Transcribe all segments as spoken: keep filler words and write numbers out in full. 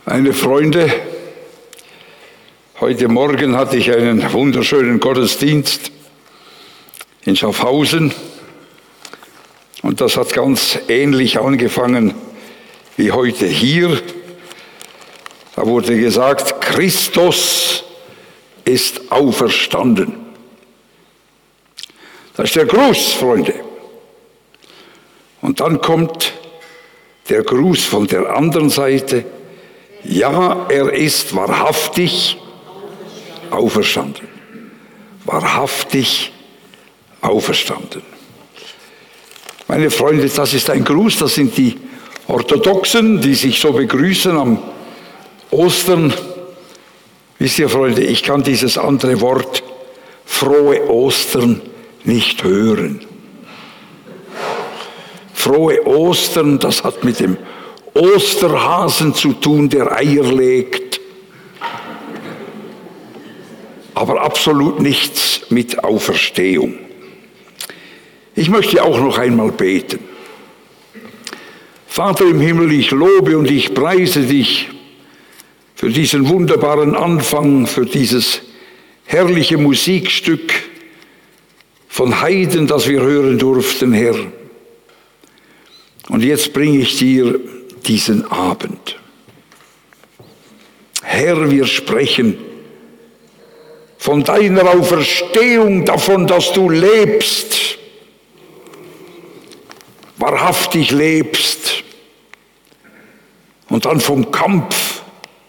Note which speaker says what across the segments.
Speaker 1: Meine Freunde, heute Morgen hatte ich einen wunderschönen Gottesdienst in Schaffhausen und das hat ganz ähnlich angefangen wie heute hier. Da wurde gesagt, Christus ist auferstanden. Das ist der Gruß, Freunde. Und dann kommt der Gruß von der anderen Seite. Ja, er ist wahrhaftig auferstanden. Wahrhaftig auferstanden. Meine Freunde, das ist ein Gruß, das sind die Orthodoxen, die sich so begrüßen am Ostern. Wisst ihr, Freunde, ich kann dieses andere Wort, frohe Ostern, nicht hören. Frohe Ostern, das hat mit dem Osterhasen zu tun, der Eier legt, aber absolut nichts mit Auferstehung. Ich möchte auch noch einmal beten. Vater im Himmel, ich lobe und ich preise dich für diesen wunderbaren Anfang, für dieses herrliche Musikstück von Haydn, das wir hören durften, Herr. Und jetzt bringe ich dir diesen Abend. Herr, wir sprechen von deiner Auferstehung, davon, dass du lebst, wahrhaftig lebst, und dann vom Kampf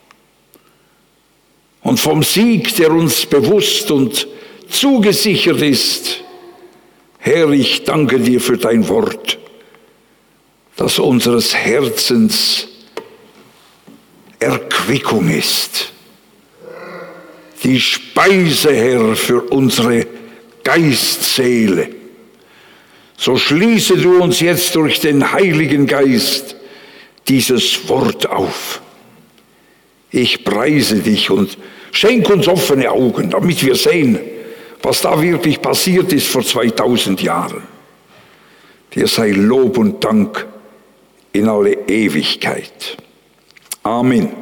Speaker 1: und vom Sieg, der uns bewusst und zugesichert ist. Herr, ich danke dir für dein Wort, das unseres Herzens Erquickung ist. Die Speise, Herr, für unsere Geistseele. So schließe du uns jetzt durch den Heiligen Geist dieses Wort auf. Ich preise dich und schenk uns offene Augen, damit wir sehen, was da wirklich passiert ist vor zweitausend Jahren. Dir sei Lob und Dank in alle Ewigkeit. Amen.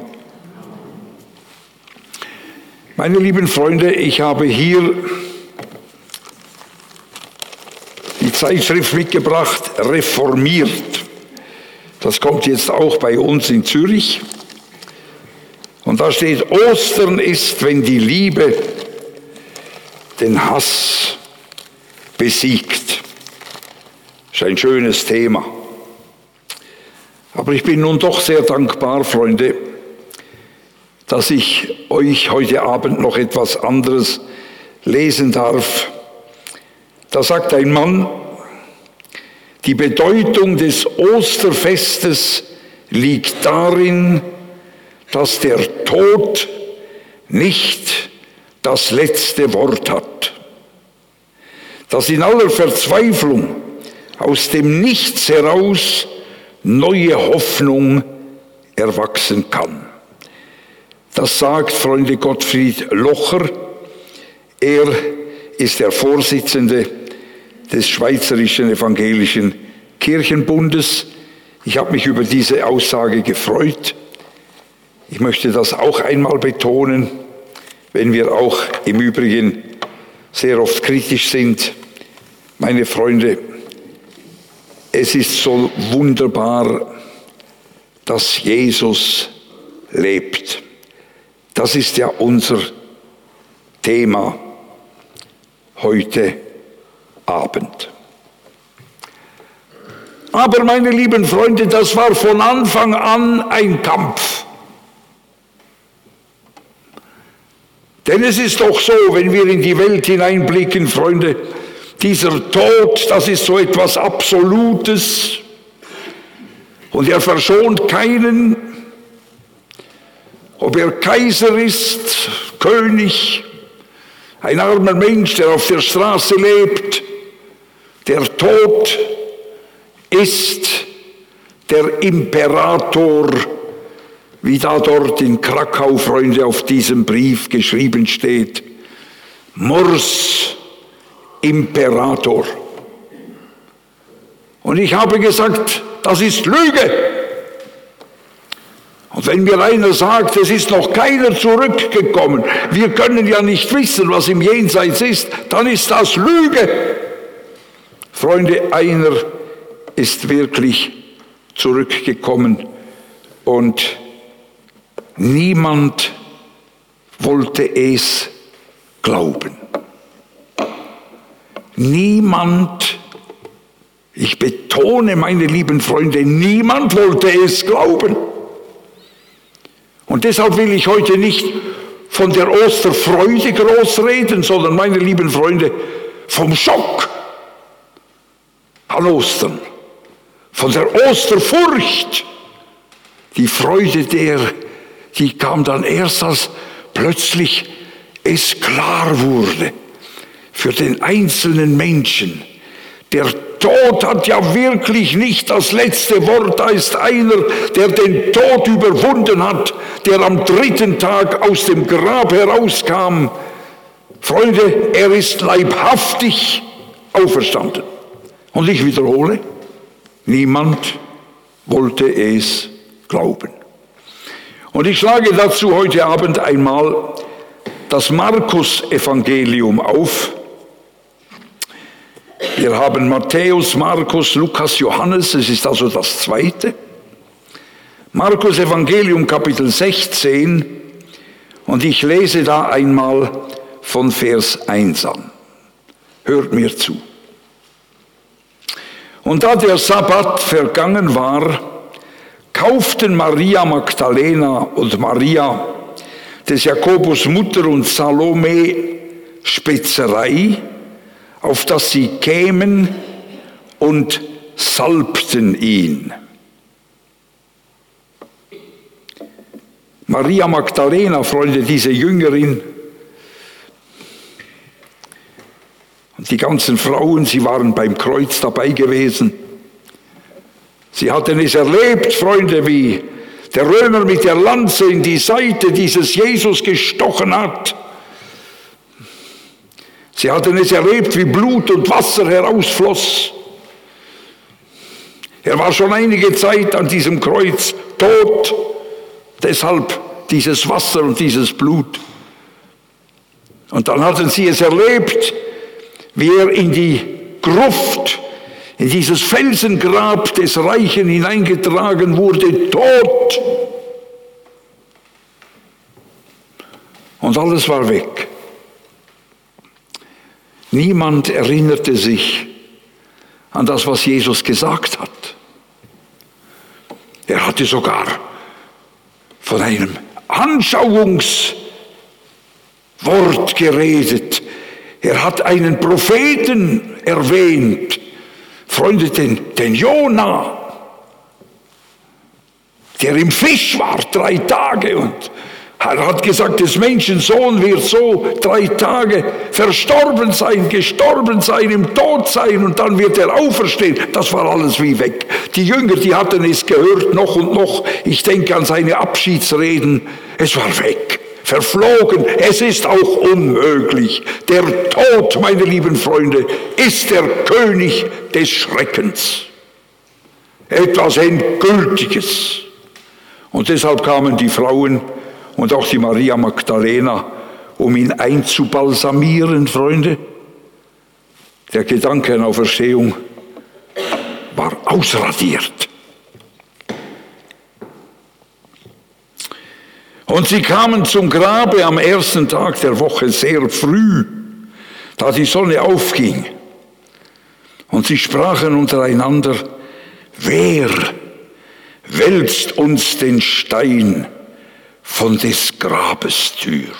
Speaker 1: Meine lieben Freunde, ich habe hier die Zeitschrift mitgebracht, Reformiert. Das kommt jetzt auch bei uns in Zürich. Und da steht, Ostern ist, wenn die Liebe den Hass besiegt. Das ist ein schönes Thema. Aber ich bin nun doch sehr dankbar, Freunde, dass ich euch heute Abend noch etwas anderes lesen darf. Da sagt ein Mann, die Bedeutung des Osterfestes liegt darin, dass der Tod nicht das letzte Wort hat. Dass in aller Verzweiflung aus dem Nichts heraus neue Hoffnung erwachsen kann. Das sagt, Freunde, Gottfried Locher. Er ist der Vorsitzende des Schweizerischen Evangelischen Kirchenbundes. Ich habe mich über diese Aussage gefreut. Ich möchte das auch einmal betonen, wenn wir auch im Übrigen sehr oft kritisch sind. Meine Freunde, es ist so wunderbar, dass Jesus lebt. Das ist ja unser Thema heute Abend. Aber meine lieben Freunde, das war von Anfang an ein Kampf. Denn es ist doch so, wenn wir in die Welt hineinblicken, Freunde, dieser Tod, das ist so etwas Absolutes und er verschont keinen, ob er Kaiser ist, König, ein armer Mensch, der auf der Straße lebt. Der Tod ist der Imperator, wie da dort in Krakau, Freunde, auf diesem Brief geschrieben steht. Mors Imperator. Und ich habe gesagt, das ist Lüge. Und wenn mir einer sagt, es ist noch keiner zurückgekommen, wir können ja nicht wissen, was im Jenseits ist, dann ist das Lüge. Freunde, einer ist wirklich zurückgekommen und niemand wollte es glauben. Niemand, ich betone, meine lieben Freunde, niemand wollte es glauben. Und deshalb will ich heute nicht von der Osterfreude groß reden, sondern, meine lieben Freunde, vom Schock an Ostern, von der Osterfurcht. Die Freude der, die kam dann erst, als plötzlich es klar wurde für den einzelnen Menschen. Der Tod hat ja wirklich nicht das letzte Wort. Da ist einer, der den Tod überwunden hat, der am dritten Tag aus dem Grab herauskam. Freunde, er ist leibhaftig auferstanden. Und ich wiederhole, niemand wollte es glauben. Und ich schlage dazu heute Abend einmal das Markus-Evangelium auf. Wir haben Matthäus, Markus, Lukas, Johannes, es ist also das zweite. Markus Evangelium Kapitel sechzehn und ich lese da einmal von Vers eins an. Hört mir zu. Und da der Sabbat vergangen war, kauften Maria Magdalena und Maria, des Jakobus Mutter und Salome Spezerei, auf dass sie kämen und salbten ihn. Maria Magdalena, Freunde, diese Jüngerin, und die ganzen Frauen, sie waren beim Kreuz dabei gewesen. Sie hatten es erlebt, Freunde, wie der Römer mit der Lanze in die Seite dieses Jesus gestochen hat. Sie hatten es erlebt, wie Blut und Wasser herausfloss. Er war schon einige Zeit an diesem Kreuz tot, deshalb dieses Wasser und dieses Blut. Und dann hatten sie es erlebt, wie er in die Gruft, in dieses Felsengrab des Reichen hineingetragen wurde, tot. Und alles war weg. Niemand erinnerte sich an das, was Jesus gesagt hat. Er hatte sogar von einem Anschauungswort geredet. Er hat einen Propheten erwähnt. Freunde, den, den Jona, der im Fisch war drei Tage und er hat gesagt, des Menschen Sohn wird so drei Tage verstorben sein, gestorben sein, im Tod sein und dann wird er auferstehen. Das war alles wie weg. Die Jünger, die hatten es gehört, noch und noch. Ich denke an seine Abschiedsreden. Es war weg, verflogen. Es ist auch unmöglich. Der Tod, meine lieben Freunde, ist der König des Schreckens. Etwas Endgültiges. Und deshalb kamen die Frauen und auch die Maria Magdalena, um ihn einzubalsamieren, Freunde. Der Gedanke an Auferstehung war ausradiert. Und sie kamen zum Grabe am ersten Tag der Woche sehr früh, da die Sonne aufging. Und sie sprachen untereinander, wer wälzt uns den Stein von des Grabes Tür?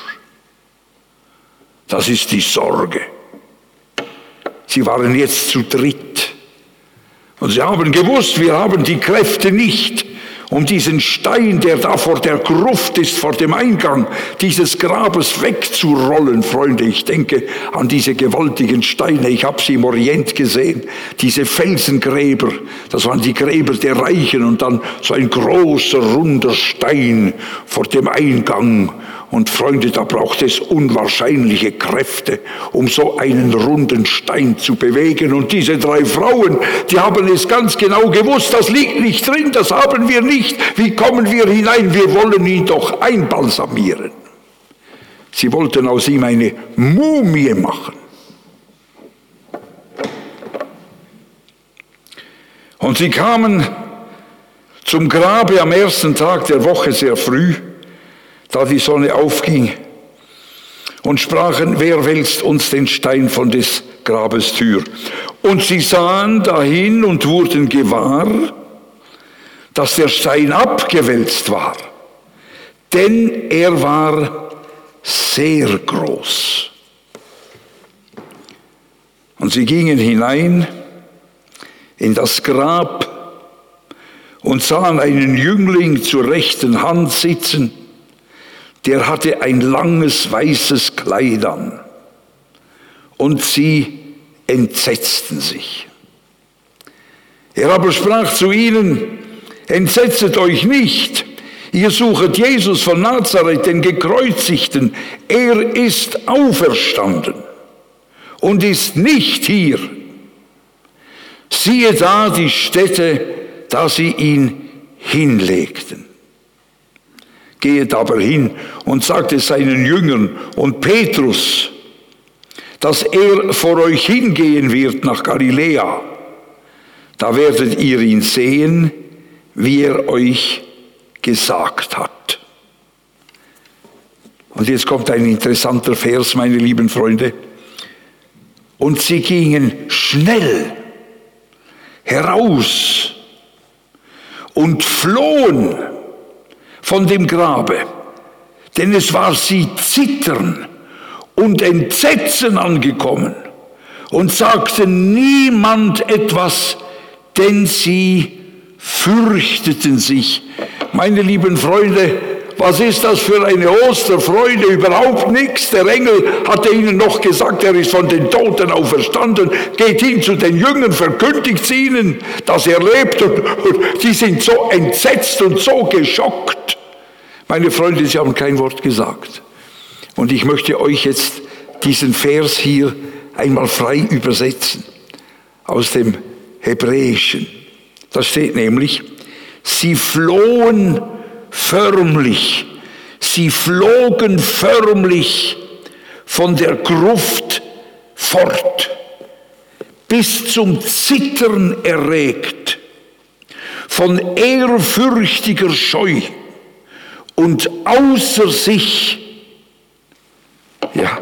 Speaker 1: Das ist die Sorge. Sie waren jetzt zu dritt. Und sie haben gewusst, wir haben die Kräfte nicht, um diesen Stein, der da vor der Gruft ist, vor dem Eingang dieses Grabes wegzurollen. Freunde, ich denke an diese gewaltigen Steine. Ich habe sie im Orient gesehen, diese Felsengräber. Das waren die Gräber der Reichen und dann so ein großer, runder Stein vor dem Eingang. Und Freunde, da braucht es unwahrscheinliche Kräfte, um so einen runden Stein zu bewegen. Und diese drei Frauen, die haben es ganz genau gewusst, das liegt nicht drin, das haben wir nicht. Wie kommen wir hinein? Wir wollen ihn doch einbalsamieren. Sie wollten aus ihm eine Mumie machen. Und sie kamen zum Grabe am ersten Tag der Woche sehr früh, da die Sonne aufging, und sprachen, wer wälzt uns den Stein von des Grabes Tür? Und sie sahen dahin und wurden gewahr, dass der Stein abgewälzt war, denn er war sehr groß. Und sie gingen hinein in das Grab und sahen einen Jüngling zur rechten Hand sitzen, der hatte ein langes weißes Kleid an. Und sie entsetzten sich. Er aber sprach zu ihnen, entsetzet euch nicht, ihr suchet Jesus von Nazareth, den Gekreuzigten, er ist auferstanden und ist nicht hier. Siehe da die Stätte, da sie ihn hinlegten. Gehet aber hin und sagt es seinen Jüngern und Petrus, dass er vor euch hingehen wird nach Galiläa. Da werdet ihr ihn sehen, wie er euch gesagt hat. Und jetzt kommt ein interessanter Vers, meine lieben Freunde. Und sie gingen schnell heraus und flohen von dem Grabe, denn es war sie Zittern und Entsetzen angekommen und sagten niemand etwas, denn sie fürchteten sich. Meine lieben Freunde, was ist das für eine Osterfreude? Überhaupt nichts. Der Engel hatte ihnen noch gesagt, er ist von den Toten auferstanden. Geht hin zu den Jüngern, verkündigt ihnen, dass er lebt. Und, und die sind so entsetzt und so geschockt. Meine Freunde, sie haben kein Wort gesagt. Und ich möchte euch jetzt diesen Vers hier einmal frei übersetzen aus dem Hebräischen. Da steht nämlich, sie flohen förmlich, sie flogen förmlich von der Gruft fort, bis zum Zittern erregt, von ehrfürchtiger Scheu und außer sich, ja,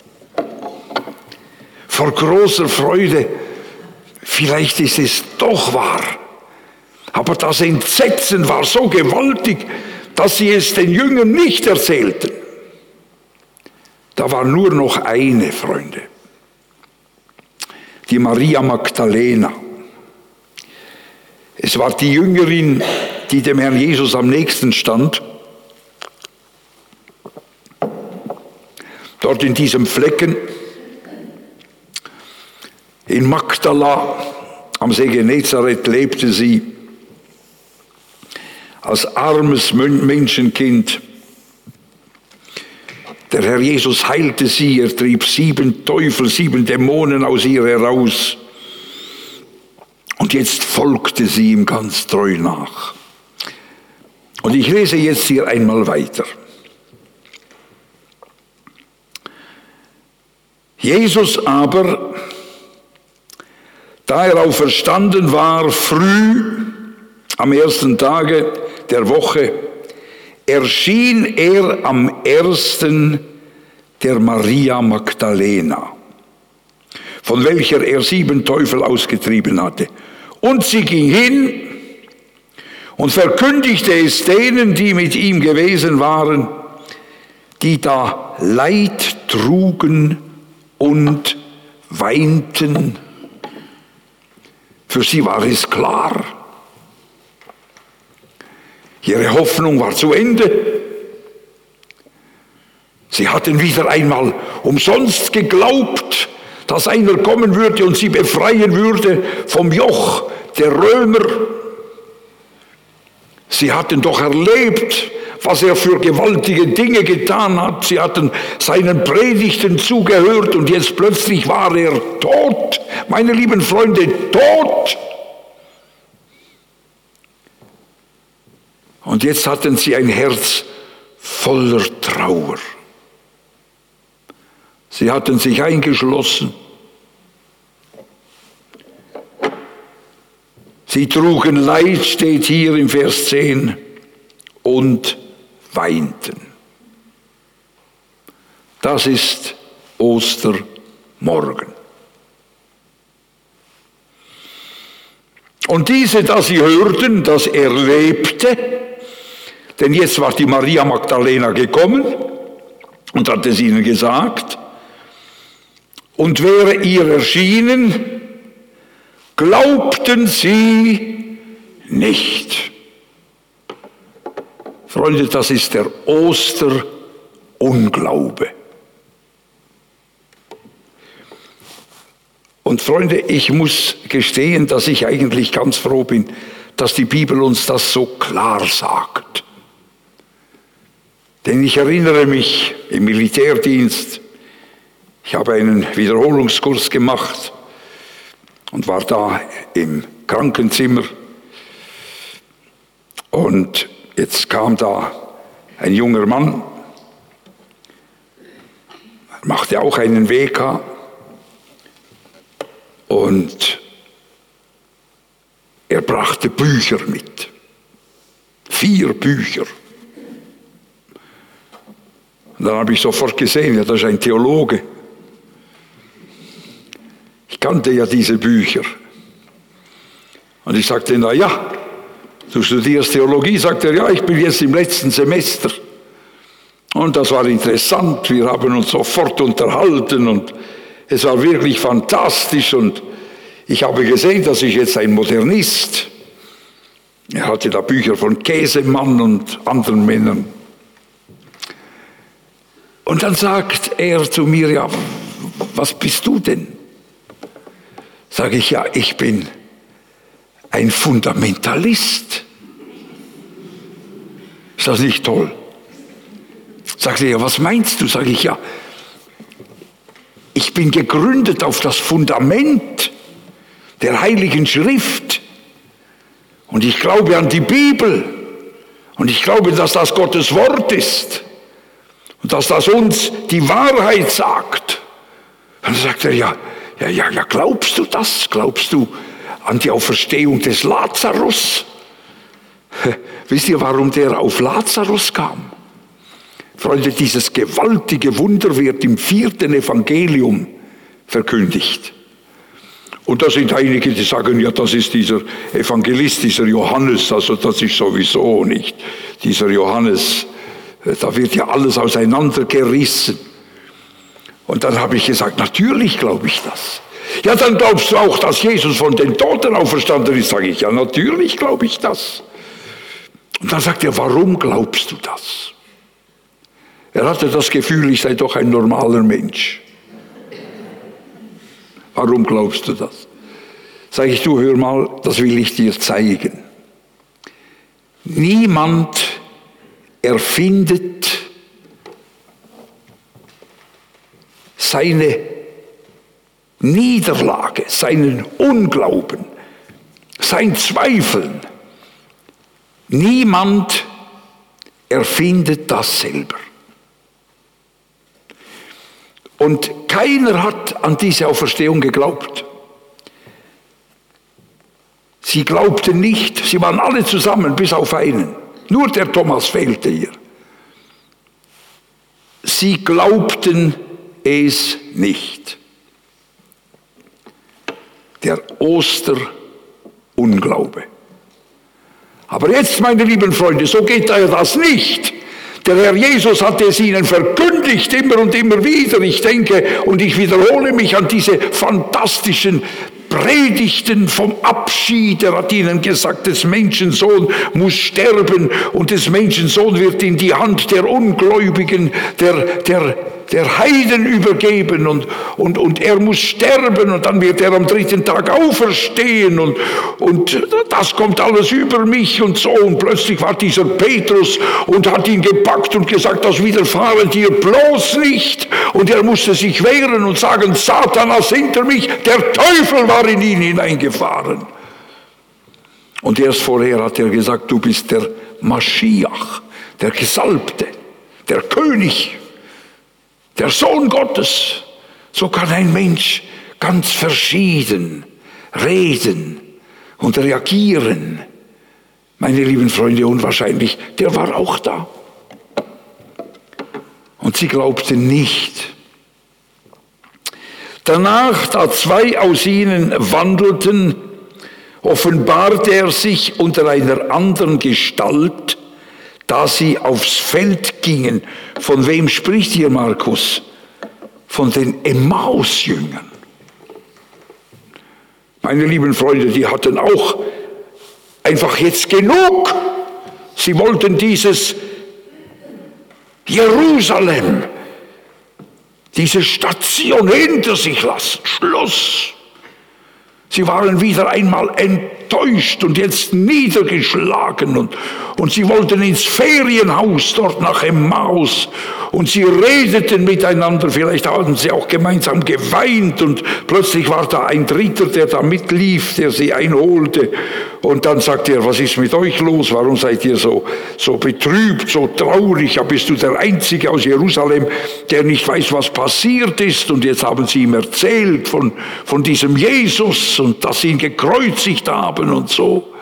Speaker 1: vor großer Freude. Vielleicht ist es doch wahr. Aber das Entsetzen war so gewaltig, dass sie es den Jüngern nicht erzählten. Da war nur noch eine, Freunde. Die Maria Magdalena. Es war die Jüngerin, die dem Herrn Jesus am nächsten stand. Dort in diesem Flecken, in Magdala, am See Genezareth, lebte sie als armes Menschenkind. Der Herr Jesus heilte sie, er trieb sieben Teufel, sieben Dämonen aus ihr heraus. Und jetzt folgte sie ihm ganz treu nach. Und ich lese jetzt hier einmal weiter. Jesus aber, da er auferstanden war, früh am ersten Tage der Woche, erschien er am ersten der Maria Magdalena, von welcher er sieben Teufel ausgetrieben hatte. Und sie ging hin und verkündigte es denen, die mit ihm gewesen waren, die da Leid trugen und weinten. Für sie war es klar. Ihre Hoffnung war zu Ende. Sie hatten wieder einmal umsonst geglaubt, dass einer kommen würde und sie befreien würde vom Joch der Römer. Sie hatten doch erlebt, was er für gewaltige Dinge getan hat. Sie hatten seinen Predigten zugehört und jetzt plötzlich war er tot. Meine lieben Freunde, tot. Und jetzt hatten sie ein Herz voller Trauer. Sie hatten sich eingeschlossen. Sie trugen Leid, steht hier im Vers zehn, und weinten. Das ist Ostermorgen. Und diese, da sie hörten, dass er lebte, denn jetzt war die Maria Magdalena gekommen und hat es ihnen gesagt, und wäre ihr erschienen, glaubten sie nicht. Freunde, das ist der Osterunglaube. Und Freunde, ich muss gestehen, dass ich eigentlich ganz froh bin, dass die Bibel uns das so klar sagt. Denn ich erinnere mich im Militärdienst, ich habe einen Wiederholungskurs gemacht und war da im Krankenzimmer. Und jetzt kam da ein junger Mann, machte auch einen W K und er brachte Bücher mit. Vier Bücher. Und dann habe ich sofort gesehen, ja, das ist ein Theologe. Ich kannte ja diese Bücher. Und ich sagte, na ja, du studierst Theologie? Sagt er, ja, ich bin jetzt im letzten Semester. Und das war interessant, wir haben uns sofort unterhalten und es war wirklich fantastisch und ich habe gesehen, dass ich jetzt ein Modernist. Er hatte da Bücher von Käsemann und anderen Männern. Und dann sagt er zu mir, ja, was bist du denn? Sage ich, ja, ich bin ein Fundamentalist. Ist das nicht toll? Sagt er, ja, was meinst du? Sage ich, ja, ich bin gegründet auf das Fundament der Heiligen Schrift. Und ich glaube an die Bibel. Und ich glaube, dass das Gottes Wort ist. Und dass das uns die Wahrheit sagt. Und dann sagt er, ja, ja, ja, ja, glaubst du das? Glaubst du an die Auferstehung des Lazarus? Wisst ihr, warum der auf Lazarus kam? Freunde, dieses gewaltige Wunder wird im vierten Evangelium verkündigt. Und da sind einige, die sagen, ja, das ist dieser Evangelist, dieser Johannes, also das ist sowieso nicht. Dieser Johannes, da wird ja alles auseinandergerissen. Und dann habe ich gesagt, natürlich glaube ich das. Ja, dann glaubst du auch, dass Jesus von den Toten auferstanden ist? Sage ich, ja, natürlich glaube ich das. Und dann sagt er, warum glaubst du das? Er hatte das Gefühl, ich sei doch ein normaler Mensch. Warum glaubst du das? Sag ich, du, hör mal, das will ich dir zeigen. Niemand erfindet seine Niederlage, seinen Unglauben, sein Zweifeln. Niemand erfindet das selber. Und keiner hat an diese Auferstehung geglaubt. Sie glaubten nicht, sie waren alle zusammen, bis auf einen. Nur der Thomas fehlte hier. Sie glaubten es nicht. Der Osterunglaube. Aber jetzt, meine lieben Freunde, so geht das nicht. Der Herr Jesus hatte es ihnen verkündigt, immer und immer wieder. Ich denke, und ich wiederhole mich an diese fantastischen Predigten vom Abschied. Er hat ihnen gesagt, des Menschensohn muss sterben und des Menschensohn wird in die Hand der Ungläubigen, der, der der Heiden übergeben und, und, und er muss sterben und dann wird er am dritten Tag auferstehen und, und das kommt alles über mich und so. Und plötzlich war dieser Petrus und hat ihn gepackt und gesagt, das widerfahre dir bloß nicht. Und er musste sich wehren und sagen, Satanas hinter mich, der Teufel war in ihn hineingefahren. Und erst vorher hat er gesagt, du bist der Maschiach, der Gesalbte, der König, der Sohn Gottes. So kann ein Mensch ganz verschieden reden und reagieren. Meine lieben Freunde, unwahrscheinlich, der war auch da. Und sie glaubten nicht. Danach, da zwei aus ihnen wandelten, offenbarte er sich unter einer anderen Gestalt, da sie aufs Feld gingen. Von wem spricht hier Markus? Von den Emmaus-Jüngern. Meine lieben Freunde, die hatten auch einfach jetzt genug. Sie wollten dieses Jerusalem, diese Station hinter sich lassen. Schluss. Sie waren wieder einmal enttäuscht und jetzt niedergeschlagen und, und sie wollten ins Ferienhaus dort nach Emmaus und sie redeten miteinander, vielleicht haben sie auch gemeinsam geweint und plötzlich war da ein Dritter, der da mitlief, der sie einholte und dann sagte er, was ist mit euch los, warum seid ihr so, so betrübt, so traurig, ja, bist du der Einzige aus Jerusalem, der nicht weiß, was passiert ist und jetzt haben sie ihm erzählt von, von diesem Jesus und dass sie ihn gekreuzigt haben und so.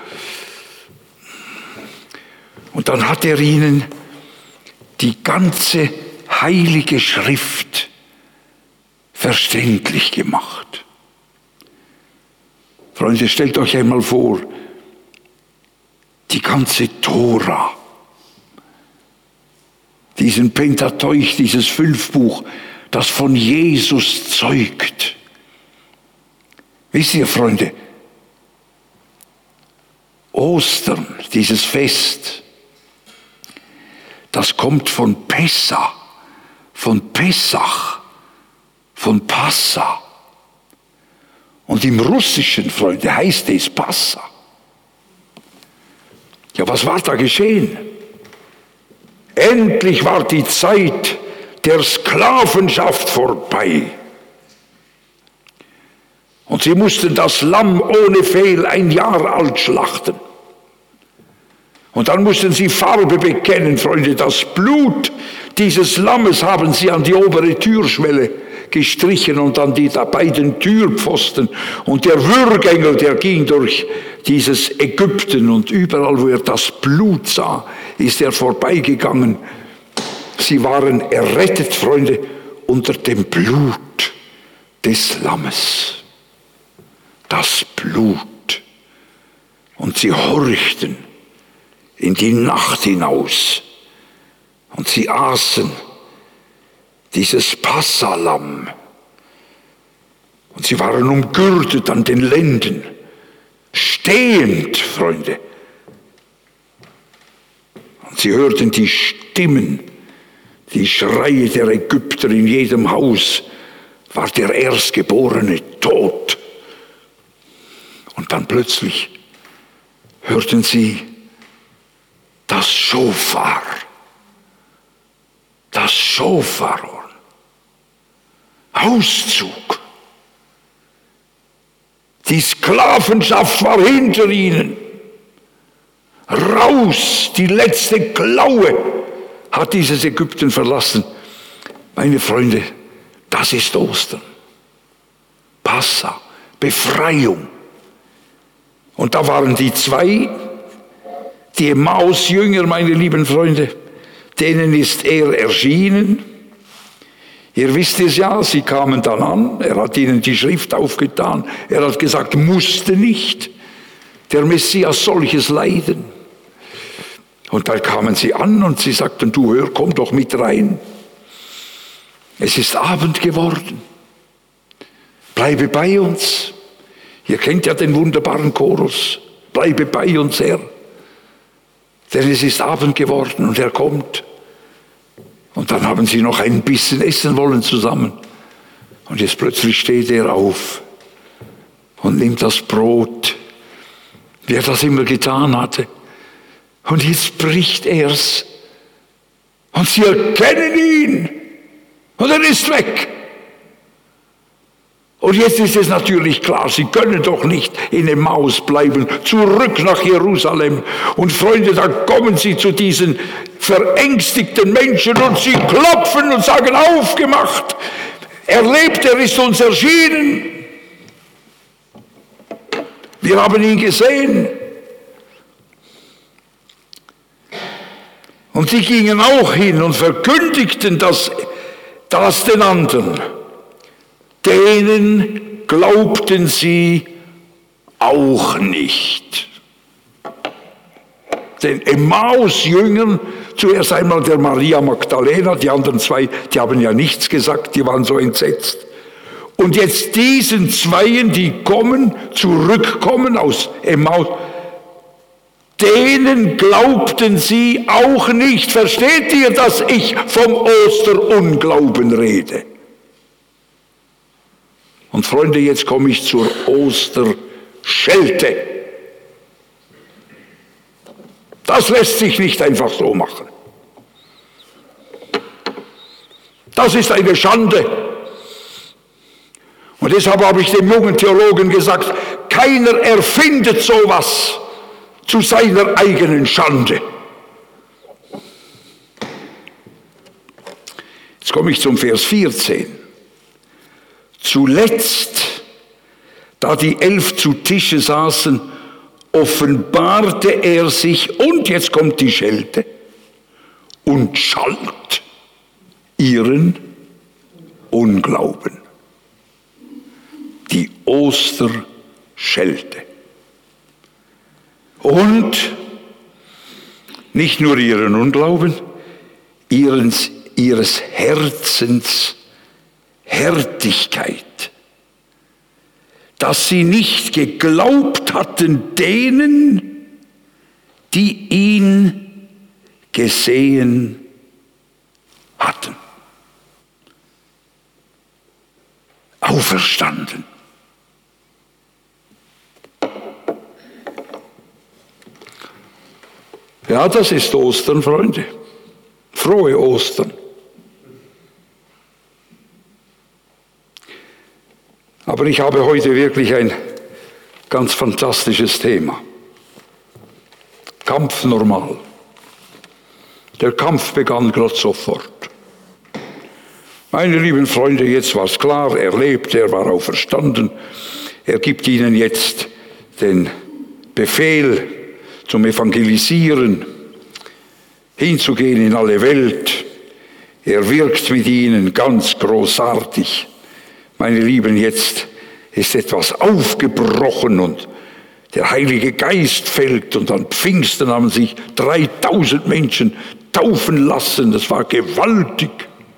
Speaker 1: Und dann hat er ihnen die ganze Heilige Schrift verständlich gemacht. Freunde, stellt euch einmal vor, die ganze Tora, diesen Pentateuch, dieses Fünfbuch, das von Jesus zeugt. Wisst ihr, Freunde, Ostern, dieses Fest, das kommt von Pessa, von Pessach, von Passa. Und im Russischen, Freunde, heißt es Passa. Ja, was war da geschehen? Endlich war die Zeit der Sklavenschaft vorbei. Und sie mussten das Lamm ohne Fehl ein Jahr alt schlachten. Und dann mussten sie Farbe bekennen, Freunde. Das Blut dieses Lammes haben sie an die obere Türschwelle gestrichen und an die beiden Türpfosten. Und der Würgengel, der ging durch dieses Ägypten und überall, wo er das Blut sah, ist er vorbeigegangen. Sie waren errettet, Freunde, unter dem Blut des Lammes. Das Blut. Und sie horchten in die Nacht hinaus. Und sie aßen dieses Passalamm. Und sie waren umgürtet an den Lenden. Stehend, Freunde. Und sie hörten die Stimmen, die Schreie der Ägypter. In jedem Haus war der Erstgeborene tot. Und dann plötzlich hörten sie das Schofar, das Schofarhorn, Auszug. Die Sklavenschaft war hinter ihnen. Raus, die letzte Klaue hat dieses Ägypten verlassen. Meine Freunde, das ist Ostern. Passa, Befreiung. Und da waren die zwei, die Emmaus-Jünger, meine lieben Freunde, denen ist er erschienen. Ihr wisst es ja, sie kamen dann an, er hat ihnen die Schrift aufgetan, er hat gesagt, musste nicht der Messias solches leiden. Und dann kamen sie an und sie sagten, du hör, komm doch mit rein. Es ist Abend geworden, bleibe bei uns. Ihr kennt ja den wunderbaren Chorus, bleibe bei uns, Herr. Denn es ist Abend geworden und er kommt. Und dann haben sie noch ein bisschen essen wollen zusammen. Und jetzt plötzlich steht er auf und nimmt das Brot, wie er das immer getan hatte. Und jetzt bricht er's. Und sie erkennen ihn. Und er ist weg. Und jetzt ist es natürlich klar, sie können doch nicht in Emmaus bleiben, zurück nach Jerusalem. Und Freunde, da kommen sie zu diesen verängstigten Menschen und sie klopfen und sagen, aufgemacht. Er lebt, er ist uns erschienen. Wir haben ihn gesehen. Und sie gingen auch hin und verkündigten das, das den anderen. Denen glaubten sie auch nicht. Den Emmaus-Jüngern, zuerst einmal der Maria Magdalena, die anderen zwei, die haben ja nichts gesagt, die waren so entsetzt. Und jetzt diesen Zweien, die kommen, zurückkommen aus Emmaus, denen glaubten sie auch nicht. Versteht ihr, dass ich vom Osterunglauben rede? Und Freunde, jetzt komme ich zur Osterschelte. Das lässt sich nicht einfach so machen. Das ist eine Schande. Und deshalb habe ich dem jungen Theologen gesagt, keiner erfindet sowas zu seiner eigenen Schande. Jetzt komme ich zum Vers vierzehn. Zuletzt, da die Elf zu Tische saßen, offenbarte er sich, und jetzt kommt die Schelte, und schalt ihren Unglauben. Die Osterschelte. Und nicht nur ihren Unglauben, ihrens, ihres Herzens Härtigkeit, dass sie nicht geglaubt hatten denen, die ihn gesehen hatten. Auferstanden. Ja, das ist Ostern, Freunde. Frohe Ostern. Aber ich habe heute wirklich ein ganz fantastisches Thema. Kampf normal. Der Kampf begann gerade sofort. Meine lieben Freunde, jetzt war es klar, er lebt, er war auferstanden. Er gibt ihnen jetzt den Befehl zum Evangelisieren, hinzugehen in alle Welt. Er wirkt mit ihnen ganz großartig. Meine Lieben, jetzt ist etwas aufgebrochen und der Heilige Geist fällt und an Pfingsten haben sich dreitausend Menschen taufen lassen. Das war gewaltig.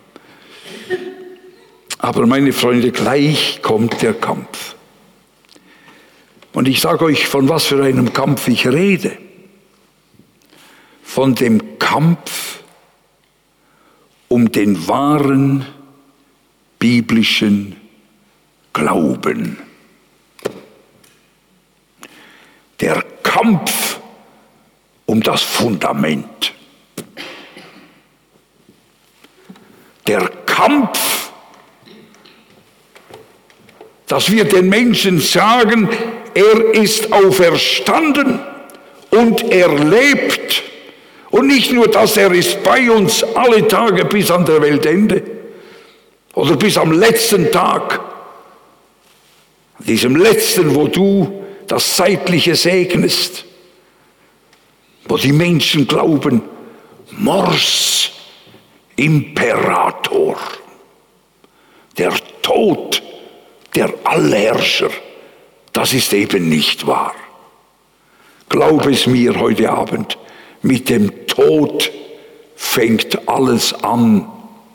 Speaker 1: Aber meine Freunde, gleich kommt der Kampf. Und ich sage euch, von was für einem Kampf ich rede. Von dem Kampf um den wahren biblischen Glauben. Der Kampf um das Fundament. Der Kampf, dass wir den Menschen sagen, er ist auferstanden und er lebt. Und nicht nur das, er ist bei uns alle Tage bis an der Weltende oder bis am letzten Tag. Diesem letzten, wo du das Zeitliche segnest, wo die Menschen glauben, Mors Imperator, der Tod, der Allherrscher, das ist eben nicht wahr. Glaub es mir heute Abend, mit dem Tod fängt alles an.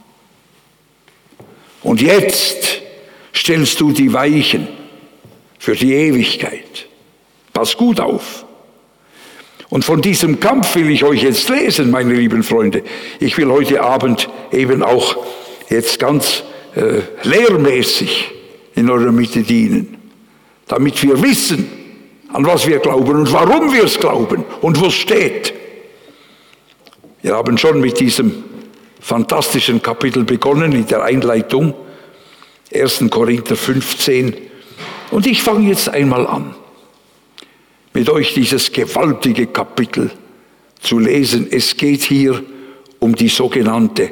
Speaker 1: Und jetzt stellst du die Weichen für die Ewigkeit. Pass gut auf. Und von diesem Kampf will ich euch jetzt lesen, meine lieben Freunde. Ich will heute Abend eben auch jetzt ganz äh, lehrmäßig in eurer Mitte dienen, damit wir wissen, an was wir glauben und warum wir es glauben und wo es steht. Wir haben schon mit diesem fantastischen Kapitel begonnen, in der Einleitung, ersten Korinther fünfzehn. Und ich fange jetzt einmal an, mit euch dieses gewaltige Kapitel zu lesen. Es geht hier um die sogenannte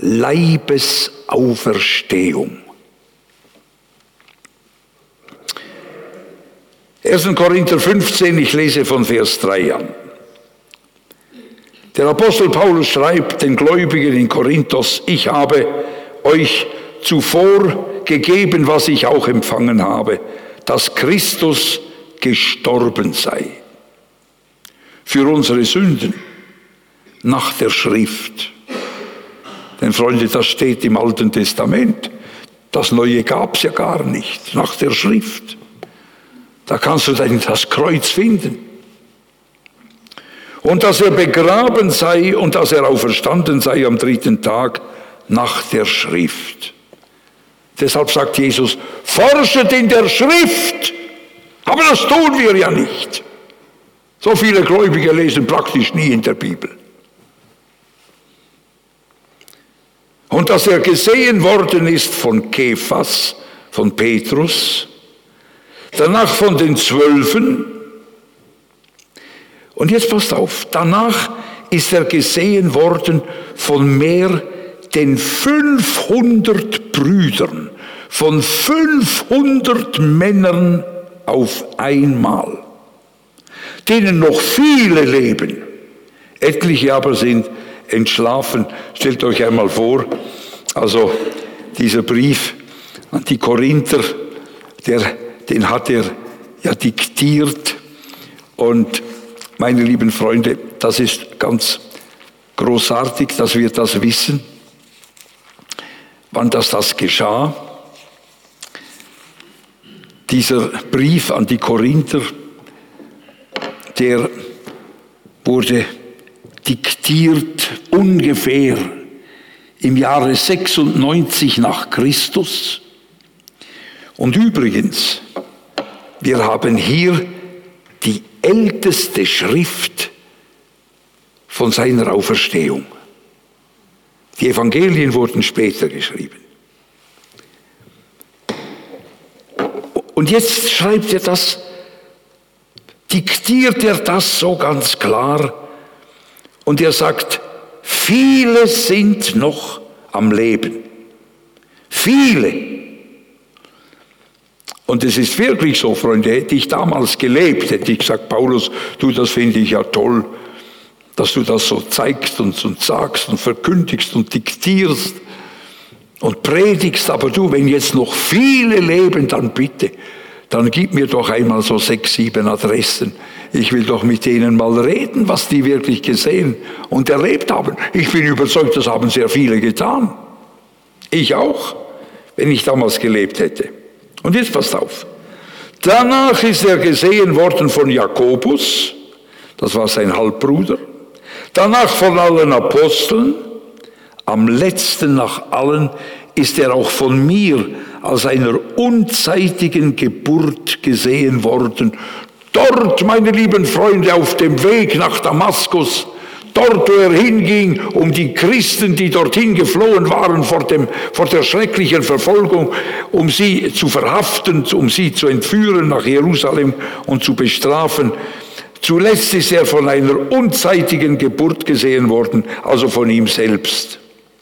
Speaker 1: Leibesauferstehung. ersten Korinther fünfzehn, ich lese von Vers drei an. Der Apostel Paulus schreibt den Gläubigen in Korinthos: Ich habe euch zuvor gegeben, was ich auch empfangen habe, dass Christus gestorben sei für unsere Sünden nach der Schrift. Denn Freunde, das steht im Alten Testament. Das Neue gab es ja gar nicht, nach der Schrift. Da kannst du dann das Kreuz finden. Und dass er begraben sei und dass er auferstanden sei am dritten Tag nach der Schrift. Deshalb sagt Jesus, forschet in der Schrift. Aber das tun wir ja nicht. So viele Gläubige lesen praktisch nie in der Bibel. Und dass er gesehen worden ist von Kephas, von Petrus, danach von den Zwölfen. Und jetzt passt auf, danach ist er gesehen worden von mehr denn fünfhundert Brüdern, von fünfhundert Männern auf einmal, denen noch viele leben. Etliche aber sind entschlafen. Stellt euch einmal vor, also dieser Brief an die Korinther, der, den hat er ja diktiert. Und meine lieben Freunde, das ist ganz großartig, dass wir das wissen, wann das, das geschah. Dieser Brief an die Korinther, der wurde diktiert ungefähr im Jahre sechsundneunzig nach Christus. Und übrigens, wir haben hier die älteste Schrift von seiner Auferstehung. Die Evangelien wurden später geschrieben. Und jetzt schreibt er das, diktiert er das so ganz klar. Und er sagt, viele sind noch am Leben. Viele. Und es ist wirklich so, Freunde, hätte ich damals gelebt, hätte ich gesagt, Paulus, du, das finde ich ja toll, dass du das so zeigst und, und sagst und verkündigst und diktierst und predigst. Aber du, wenn jetzt noch viele leben, dann bitte, dann gib mir doch einmal so sechs, sieben Adressen. Ich will doch mit denen mal reden, was die wirklich gesehen und erlebt haben. Ich bin überzeugt, das haben sehr viele getan. Ich auch, wenn ich damals gelebt hätte. Und jetzt passt auf. Danach ist er gesehen worden von Jakobus, das war sein Halbbruder. Danach von allen Aposteln. Am letzten nach allen ist er auch von mir als einer unzeitigen Geburt gesehen worden. Dort, meine lieben Freunde, auf dem Weg nach Damaskus, dort, wo er hinging, um die Christen, die dorthin geflohen waren vor, dem, vor der schrecklichen Verfolgung, um sie zu verhaften, um sie zu entführen nach Jerusalem und zu bestrafen. Zuletzt ist er von einer unzeitigen Geburt gesehen worden, also von ihm selbst.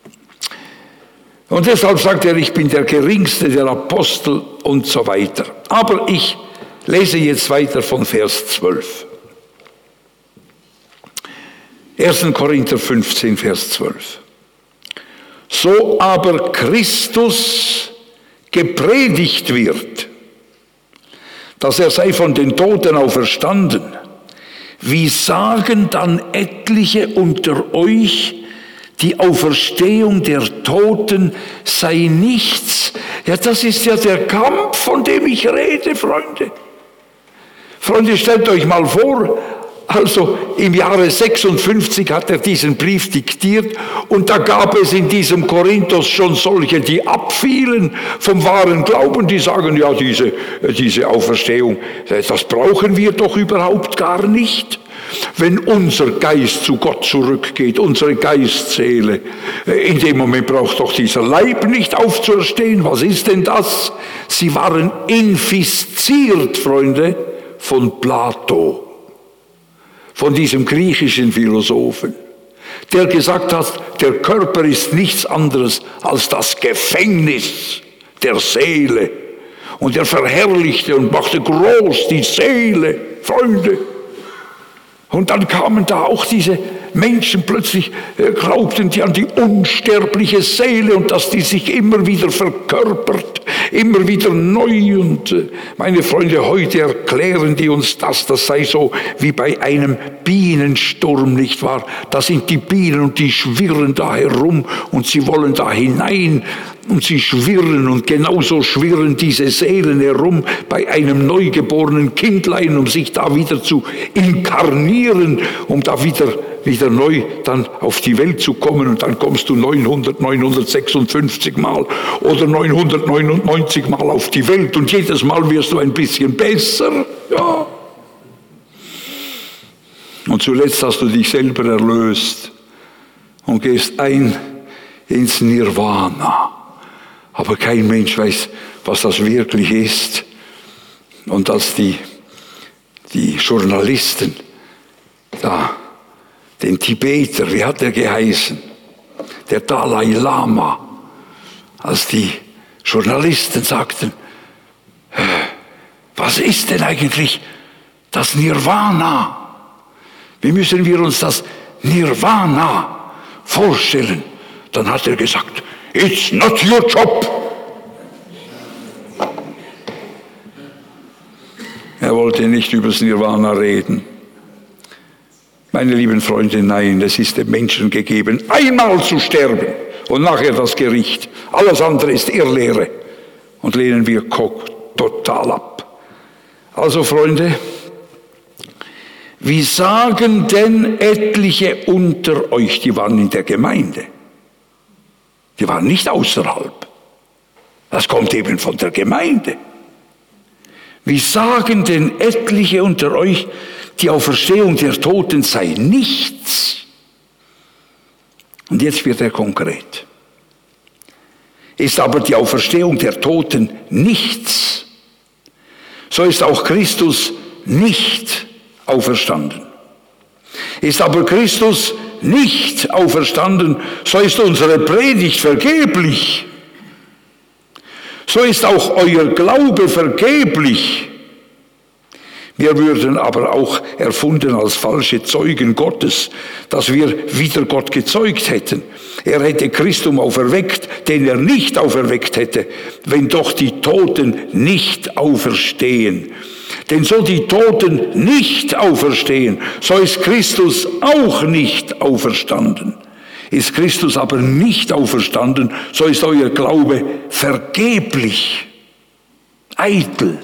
Speaker 1: Und deshalb sagt er, ich bin der geringste der Apostel und so weiter. Aber ich lese jetzt weiter von Vers zwölf. ersten Korinther fünfzehn, Vers zwölf. So aber Christus gepredigt wird, dass er sei von den Toten auferstanden, wie sagen dann etliche unter euch, die Auferstehung der Toten sei nichts? Ja, das ist ja der Kampf, von dem ich rede, Freunde. Freunde, stellt euch mal vor, Also im Jahre sechsundfünfzig hat er diesen Brief diktiert und da gab es in diesem Korinthos schon solche, die abfielen vom wahren Glauben, die sagen, ja, diese, diese Auferstehung, das brauchen wir doch überhaupt gar nicht. Wenn unser Geist zu Gott zurückgeht, unsere Geistseele, in dem Moment braucht doch dieser Leib nicht aufzuerstehen. Was ist denn das? Sie waren infiziert, Freunde, von Plato. Von diesem griechischen Philosophen, der gesagt hat, der Körper ist nichts anderes als das Gefängnis der Seele. Und er verherrlichte und machte groß die Seele, Freunde. Und dann kamen da auch diese Menschen plötzlich, äh, glaubten die an die unsterbliche Seele und dass die sich immer wieder verkörpert, immer wieder neu. Und äh, meine Freunde, heute erklären die uns das, das sei so wie bei einem Bienensturm, nicht wahr? Da sind die Bienen und die schwirren da herum und sie wollen da hinein. Und sie schwirren und genauso schwirren diese Seelen herum bei einem neugeborenen Kindlein, um sich da wieder zu inkarnieren, um da wieder, wieder neu dann auf die Welt zu kommen. Und dann kommst du neunhundert, neunhundertsechsundfünfzig Mal oder neunhundertneunundneunzig Mal auf die Welt und jedes Mal wirst du ein bisschen besser. Ja. Und zuletzt hast du dich selber erlöst und gehst ein ins Nirvana. Aber kein Mensch weiß, was das wirklich ist. Und als die, die Journalisten, da, den Tibeter, wie hat er geheißen? Der Dalai Lama, als die Journalisten sagten, was ist denn eigentlich das Nirvana? Wie müssen wir uns das Nirvana vorstellen? Dann hat er gesagt, it's not your job. Er wollte nicht über das Nirvana reden. Meine lieben Freunde, nein, es ist dem Menschen gegeben, einmal zu sterben und nachher das Gericht. Alles andere ist Irrlehre und lehnen wir total ab. Also Freunde, wie sagen denn etliche unter euch, die waren in der Gemeinde? Die waren nicht außerhalb. Das kommt eben von der Gemeinde. Wie sagen denn etliche unter euch, die Auferstehung der Toten sei nichts? Und jetzt wird er konkret. Ist aber die Auferstehung der Toten nichts, so ist auch Christus nicht auferstanden. Ist aber Christus nicht auferstanden, so ist unsere Predigt vergeblich. So ist auch euer Glaube vergeblich. Wir würden aber auch erfunden als falsche Zeugen Gottes, dass wir wieder Gott gezeugt hätten. Er hätte Christum auferweckt, den er nicht auferweckt hätte, wenn doch die Toten nicht auferstehen. Denn so die Toten nicht auferstehen, so ist Christus auch nicht auferstanden. Ist Christus aber nicht auferstanden, so ist euer Glaube vergeblich, eitel.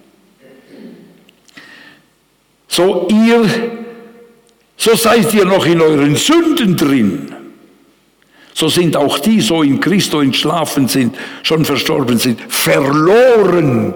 Speaker 1: So ihr, so seid ihr noch in euren Sünden drin. So sind auch die, so in Christo entschlafen sind, schon verstorben sind, verloren.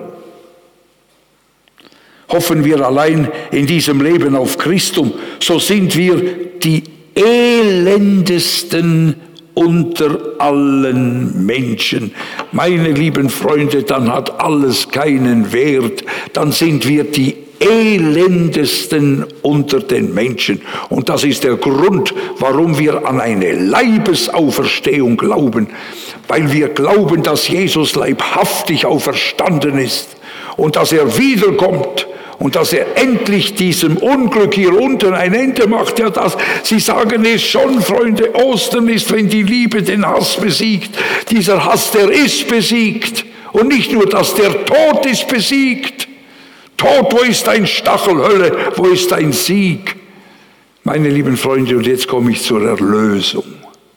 Speaker 1: Hoffen wir allein in diesem Leben auf Christum, so sind wir die elendesten unter allen Menschen. Meine lieben Freunde, dann hat alles keinen Wert, dann sind wir die elendesten unter den Menschen. Und das ist der Grund, warum wir an eine Leibesauferstehung glauben, weil wir glauben, dass Jesus leibhaftig auferstanden ist und dass er wiederkommt. Und dass er endlich diesem Unglück hier unten ein Ende macht. Ja, das, Sie sagen es schon, Freunde, Ostern ist, wenn die Liebe den Hass besiegt. Dieser Hass, der ist besiegt. Und nicht nur das, der Tod ist besiegt. Tod, wo ist dein Stachel, Hölle, wo ist dein Sieg? Meine lieben Freunde, und jetzt komme ich zur Erlösung.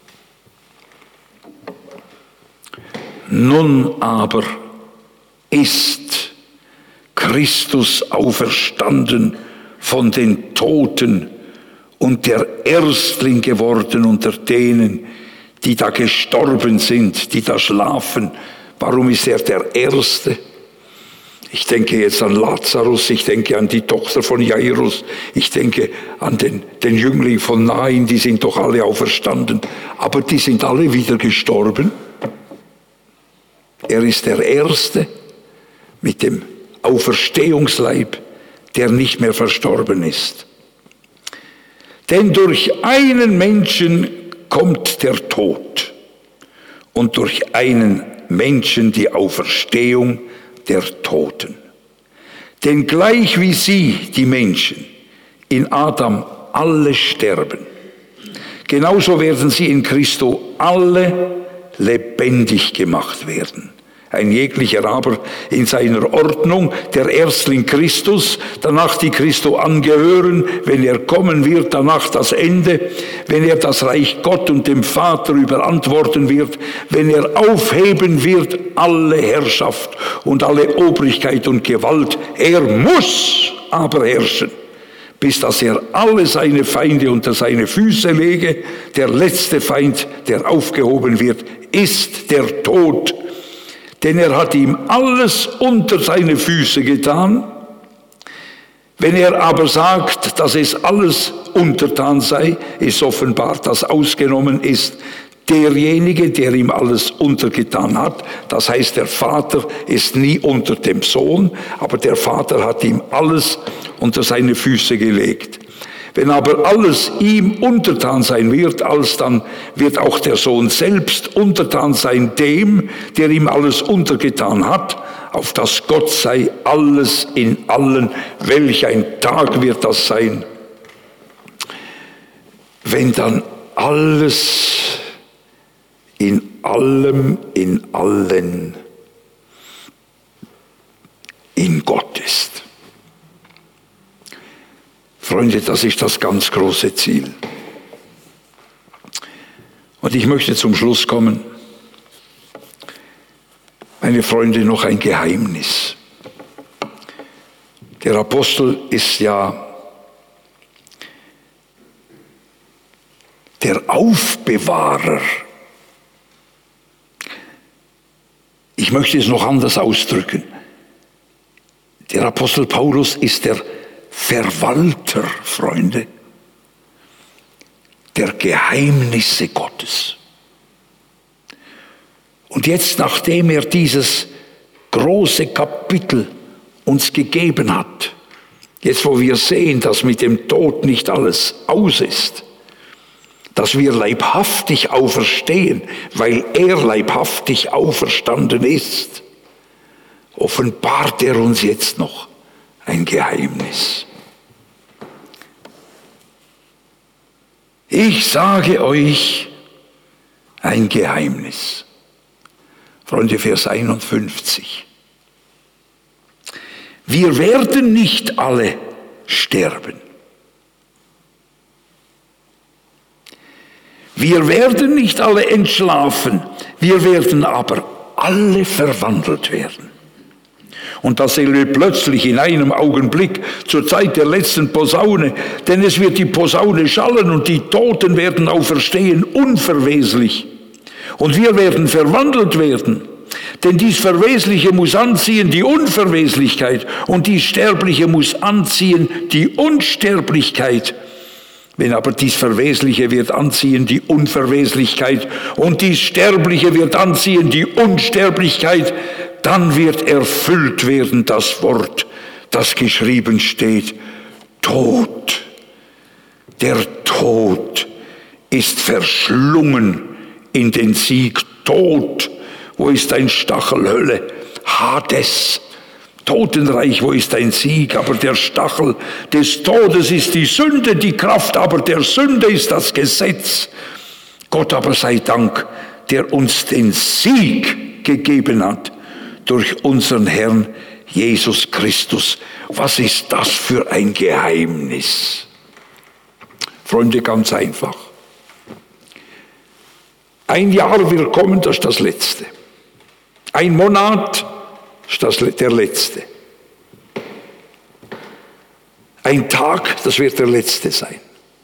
Speaker 1: Nun aber ist Christus auferstanden von den Toten und der Erstling geworden unter denen, die da gestorben sind, die da schlafen. Warum ist er der Erste? Ich denke jetzt an Lazarus, ich denke an die Tochter von Jairus, ich denke an den, den Jüngling von Nain, die sind doch alle auferstanden, aber die sind alle wieder gestorben. Er ist der Erste mit dem Auferstehungsleib, der nicht mehr verstorben ist. Denn durch einen Menschen kommt der Tod und durch einen Menschen die Auferstehung der Toten. Denn gleich wie sie, die Menschen, in Adam alle sterben, genauso werden sie in Christo alle lebendig gemacht werden. Ein jeglicher aber in seiner Ordnung, der Erstling Christus, danach die Christo angehören, wenn er kommen wird, danach das Ende, wenn er das Reich Gott und dem Vater überantworten wird, wenn er aufheben wird alle Herrschaft und alle Obrigkeit und Gewalt. Er muss aber herrschen, bis dass er alle seine Feinde unter seine Füße lege. Der letzte Feind, der aufgehoben wird, ist der Tod. Denn er hat ihm alles unter seine Füße getan. Wenn er aber sagt, dass es alles untertan sei, ist offenbar, dass ausgenommen ist derjenige, der ihm alles untergetan hat. Das heißt, der Vater ist nie unter dem Sohn, aber der Vater hat ihm alles unter seine Füße gelegt. Wenn aber alles ihm untertan sein wird, alsdann wird auch der Sohn selbst untertan sein dem, der ihm alles untergetan hat, auf das Gott sei alles in allen. Welch ein Tag wird das sein, wenn dann alles in allem, in allen in Gott ist. Freunde, das ist das ganz große Ziel. Und ich möchte zum Schluss kommen. Meine Freunde, noch ein Geheimnis. Der Apostel ist ja der Aufbewahrer. Ich möchte es noch anders ausdrücken. Der Apostel Paulus ist der Verwalter, Freunde, der Geheimnisse Gottes. Und jetzt, nachdem er dieses große Kapitel uns gegeben hat, jetzt wo wir sehen, dass mit dem Tod nicht alles aus ist, dass wir leibhaftig auferstehen, weil er leibhaftig auferstanden ist, offenbart er uns jetzt noch ein Geheimnis. Ich sage euch ein Geheimnis. Freunde, Vers einundfünfzig. Wir werden nicht alle sterben. Wir werden nicht alle entschlafen. Wir werden aber alle verwandelt werden. Und das sehen wir plötzlich in einem Augenblick zur Zeit der letzten Posaune, denn es wird die Posaune schallen und die Toten werden auferstehen unverweslich. Und wir werden verwandelt werden, denn dies Verwesliche muss anziehen die Unverweslichkeit und dies Sterbliche muss anziehen die Unsterblichkeit. Wenn aber dies Verwesliche wird anziehen die Unverweslichkeit und dies Sterbliche wird anziehen die Unsterblichkeit, dann wird erfüllt werden das Wort, das geschrieben steht. Tod, der Tod ist verschlungen in den Sieg. Tod, wo ist dein Stachel, Hölle? Hades, Totenreich, wo ist dein Sieg? Aber der Stachel des Todes ist die Sünde, die Kraft aber der Sünde ist das Gesetz. Gott aber sei Dank, der uns den Sieg gegeben hat durch unseren Herrn Jesus Christus. Was ist das für ein Geheimnis? Freunde, ganz einfach. Ein Jahr wird kommen, das ist das letzte. Ein Monat ist das der letzte. Ein Tag, das wird der letzte sein.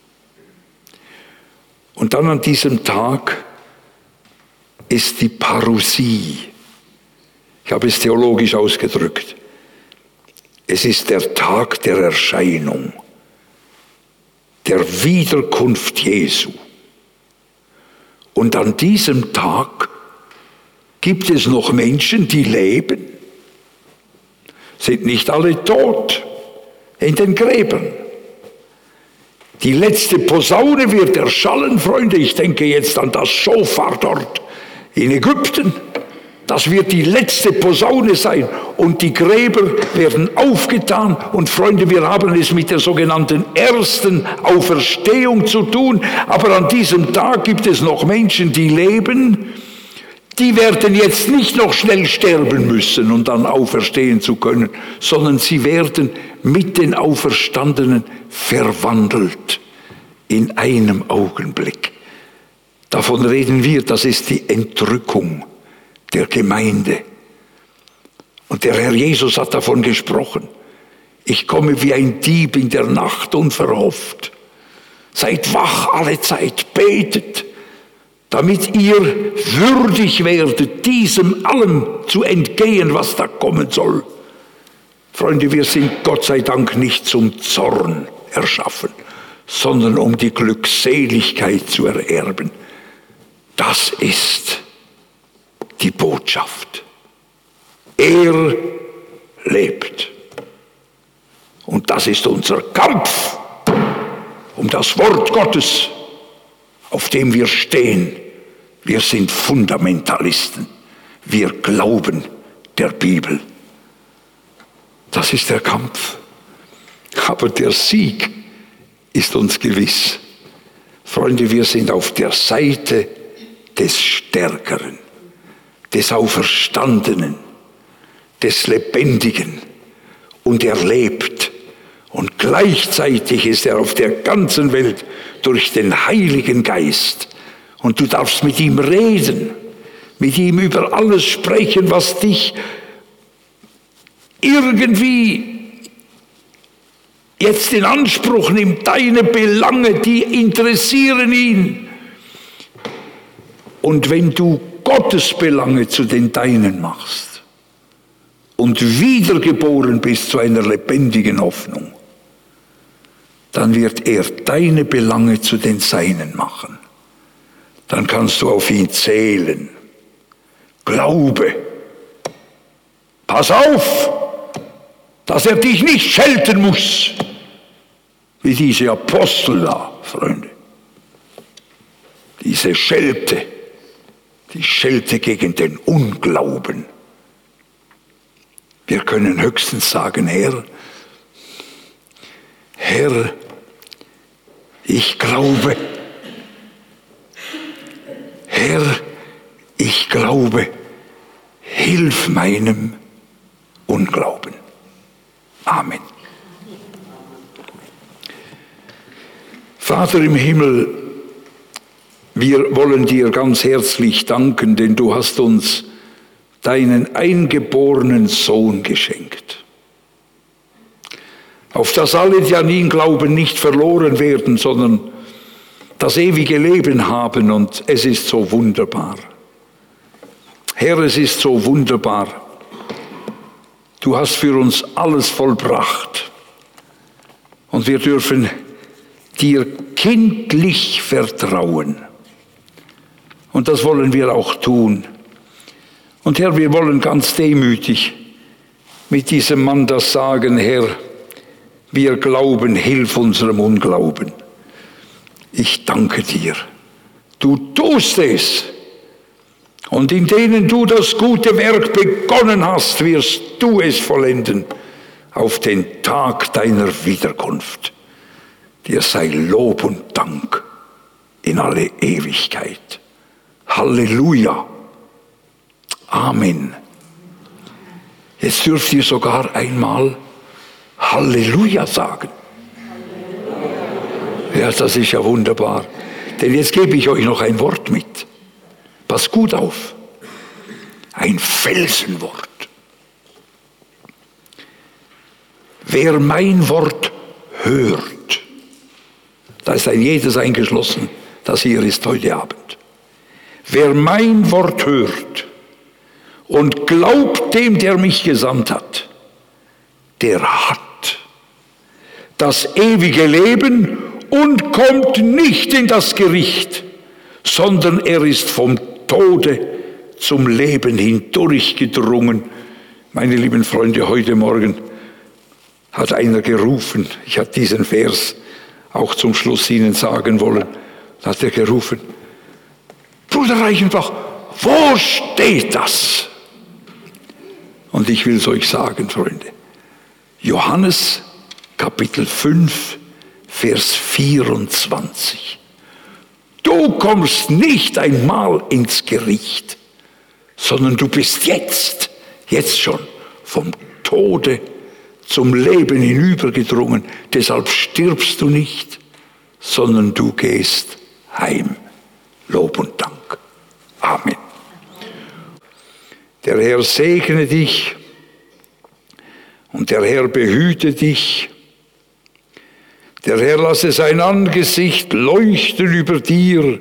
Speaker 1: Und dann an diesem Tag ist die Parousie. Ich habe es theologisch ausgedrückt. Es ist der Tag der Erscheinung, der Wiederkunft Jesu. Und an diesem Tag gibt es noch Menschen, die leben. Sind nicht alle tot in den Gräbern. Die letzte Posaune wird erschallen, Freunde. Ich denke jetzt an das Schofar dort in Ägypten. Das wird die letzte Posaune sein und die Gräber werden aufgetan. Und Freunde, wir haben es mit der sogenannten ersten Auferstehung zu tun. Aber an diesem Tag gibt es noch Menschen, die leben. Die werden jetzt nicht noch schnell sterben müssen, um dann auferstehen zu können, sondern sie werden mit den Auferstandenen verwandelt in einem Augenblick. Davon reden wir, das ist die Entrückung der Gemeinde. Und der Herr Jesus hat davon gesprochen. Ich komme wie ein Dieb in der Nacht unverhofft. Seid wach alle Zeit, betet, damit ihr würdig werdet, diesem allem zu entgehen, was da kommen soll. Freunde, wir sind Gott sei Dank nicht zum Zorn erschaffen, sondern um die Glückseligkeit zu ererben. Das ist die Botschaft. Er lebt. Und das ist unser Kampf um das Wort Gottes, auf dem wir stehen. Wir sind Fundamentalisten. Wir glauben der Bibel. Das ist der Kampf. Aber der Sieg ist uns gewiss. Freunde, wir sind auf der Seite des Stärkeren, des Auferstandenen, des Lebendigen. Und er lebt. Und gleichzeitig ist er auf der ganzen Welt durch den Heiligen Geist. Und du darfst mit ihm reden, mit ihm über alles sprechen, was dich irgendwie jetzt in Anspruch nimmt. Deine Belange, die interessieren ihn. Und wenn du Gottes Belange zu den deinen machst und wiedergeboren bist zu einer lebendigen Hoffnung, dann wird er deine Belange zu den seinen machen. Dann kannst du auf ihn zählen. Glaube. Pass auf, dass er dich nicht schelten muss, wie diese Apostel da, Freunde. Diese Schelte, die Schelte gegen den Unglauben. Wir können höchstens sagen, Herr, Herr, ich glaube, Herr, ich glaube, hilf meinem Unglauben. Amen. Vater im Himmel, wir wollen dir ganz herzlich danken, denn du hast uns deinen eingeborenen Sohn geschenkt, auf dass alle, die an ihn glauben, nicht verloren werden, sondern das ewige Leben haben. Und es ist so wunderbar. Herr, es ist so wunderbar. Du hast für uns alles vollbracht. Und wir dürfen dir kindlich vertrauen. Und das wollen wir auch tun. Und Herr, wir wollen ganz demütig mit diesem Mann das sagen, Herr, wir glauben, hilf unserem Unglauben. Ich danke dir. Du tust es. Und in denen du das gute Werk begonnen hast, wirst du es vollenden auf den Tag deiner Wiederkunft. Dir sei Lob und Dank in alle Ewigkeit. Halleluja. Amen. Jetzt dürft ihr sogar einmal Halleluja sagen. Ja, das ist ja wunderbar. Denn jetzt gebe ich euch noch ein Wort mit. Pass gut auf. Ein Felsenwort. Wer mein Wort hört. Da ist ein jedes eingeschlossen, das hier ist heute Abend. Wer mein Wort hört und glaubt dem, der mich gesandt hat, der hat das ewige Leben und kommt nicht in das Gericht, sondern er ist vom Tode zum Leben hindurchgedrungen. Meine lieben Freunde, heute Morgen hat einer gerufen, ich hatte diesen Vers auch zum Schluss Ihnen sagen wollen, da hat er gerufen, Bruder Reichenbach, wo steht das? Und ich will es euch sagen, Freunde, Johannes Kapitel fünf, Vers vierundzwanzig. Du kommst nicht einmal ins Gericht, sondern du bist jetzt, jetzt schon vom Tode zum Leben hinübergedrungen. Deshalb stirbst du nicht, sondern du gehst heim. Lob und Dank. Amen. Der Herr segne dich und der Herr behüte dich. Der Herr lasse sein Angesicht leuchten über dir.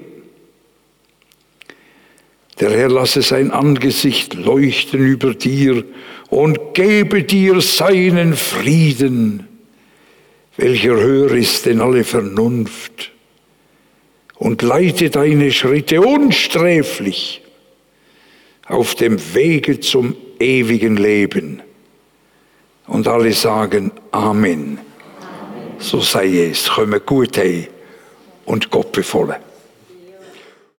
Speaker 1: Der Herr lasse sein Angesicht leuchten über dir und gebe dir seinen Frieden, welcher höher ist denn alle Vernunft, und leite deine Schritte unsträflich auf dem Wege zum ewigen Leben. Und alle sagen Amen. So sei es. Komme gut heim und Gott befohlen.